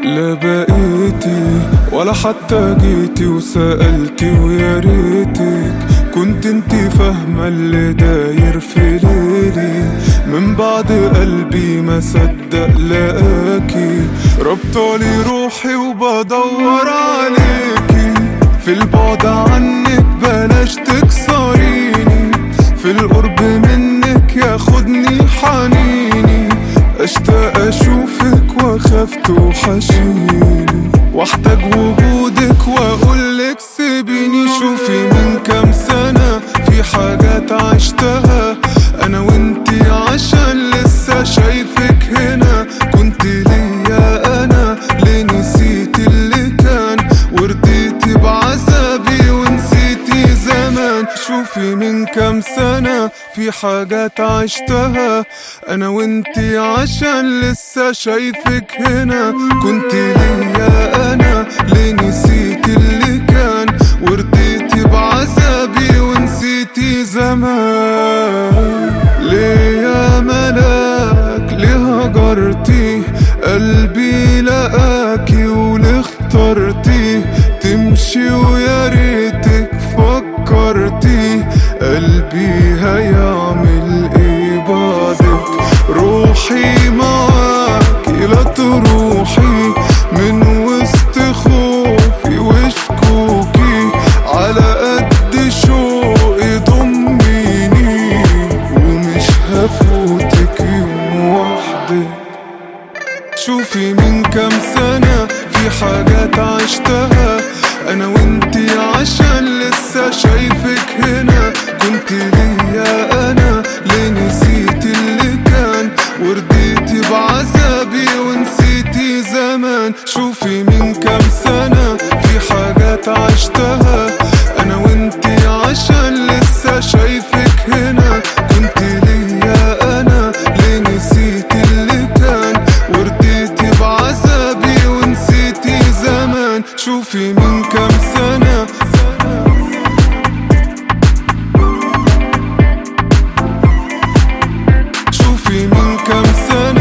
لا بقيتي ولا حتى جيتي وسألتي ويا ريتك كنت انتي فاهمة اللي داير في ليلي. من بعد قلبي ما صدق لقاكي، ربطالي روحي وبدور عليكي. في البعد عنك بلاش تكسريني، في القرب منك ياخدني حنيني. اشتاق اشوفك واخاف توحشيني، واحتاج وجودك واقولك سيبيني. شوفي من كام سنة في حاجات عشتها انا وانتي، عشان لسه شايفك هنا. كنت ليا انا ليه نسيتي اللي كان، ورضيتي بعذابي ونسيتي زمان. شوفي من كام سنة في حاجات عشتها انا وانتي، عشان لسه شايفك هنا. كنت ليا انا ليه نسيتي اللي كان، ورضيتي بعذابي ونسيتي زمان. ليه يا ملاك ليه هجرتي قلبي لقاكي، وليه اخترتي تمشي ويا ريتك فكرتي. قلبي هيعمل ايه بعدك، روحي معاكي لا تروحي. من وسط خوفي وشكوكي على قد شوقي ضميني، ومش هفوتك يوم وحدك. شوفي من كام سنة في حاجات عشتها انا وانتي، عشان لسه شايفك هنا. كنت ليا انا ليه نسيتي اللي كان، ورضيتي بعذابي ونسيتي زمان. شوفي من كام سنة في حاجات عشتها انا وانتي، عشان لسه شايفك هنا. كنت ليا انا ليه نسيتي اللي كان، ورضيتي بعذابي ونسيتي زمان. شوفي من كام سنة شوفي من كام سنة